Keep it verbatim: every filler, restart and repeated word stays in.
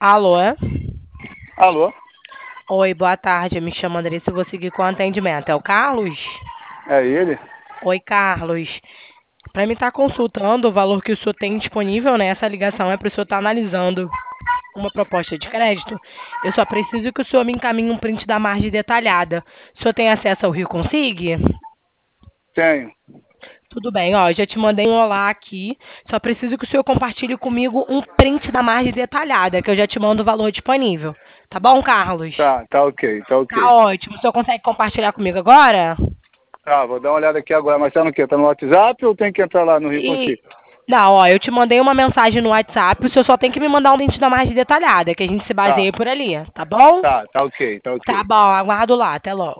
Alô? Alô? Oi, boa tarde. Me chamo Andressa, eu vou seguir com o atendimento. É o Carlos? É ele? Oi, Carlos. Para mim estar consultando o valor que o senhor tem disponível, né? Essa ligação é para o senhor estar analisando uma proposta de crédito. Eu só preciso que o senhor me encaminhe um print da margem detalhada. O senhor tem acesso ao Rio Consigue? Tenho. Tudo bem, ó, já te mandei um olá aqui. Só preciso que o senhor compartilhe comigo um print da margem detalhada, que eu já te mando o valor disponível. Tá bom, Carlos? Tá, tá ok, tá Tá ok. ótimo. O senhor consegue compartilhar comigo agora? Tá, vou dar uma olhada aqui agora. Mas tá no quê? Tá no WhatsApp ou tem que entrar lá no Rio E. Consigo? Não, ó, eu te mandei uma mensagem no WhatsApp, o senhor só tem que me mandar um print da margem detalhada, que a gente se Tá, baseia por ali, tá bom? tá, tá ok, tá Tá ok. bom, aguardo lá, até logo.